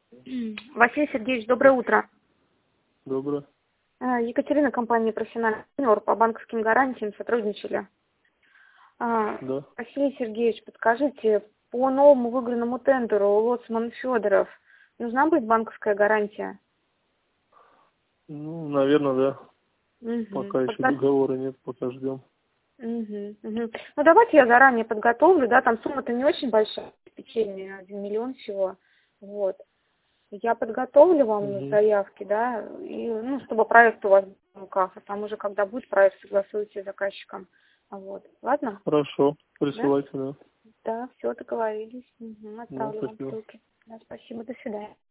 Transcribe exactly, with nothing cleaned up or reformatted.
Василий Сергеевич, доброе утро. Доброе. А, Екатерина, компания «Профессиональный партнер», по банковским гарантиям сотрудничали. А, Да. Василий Сергеевич, подскажите, по новому выигранному тендеру Лоцман Федоров нужна будет банковская гарантия? Ну, наверное, да. Угу. Пока еще Подго- договора нет, пока ждем. Мгм, мгм. Ну, давайте я заранее подготовлю, да, там сумма-то не очень большая, печенье, один миллион всего, вот. Я подготовлю вам на Угу. заявки, да, и, ну, чтобы проект у вас был в руках, а там уже, когда будет проект, согласуйте с заказчиком, вот. Ладно? Хорошо. Да? Присылайте, да. Да, все, договорились. Угу, Да, отправлю вам спасибо. ссылки. Да, спасибо, до свидания.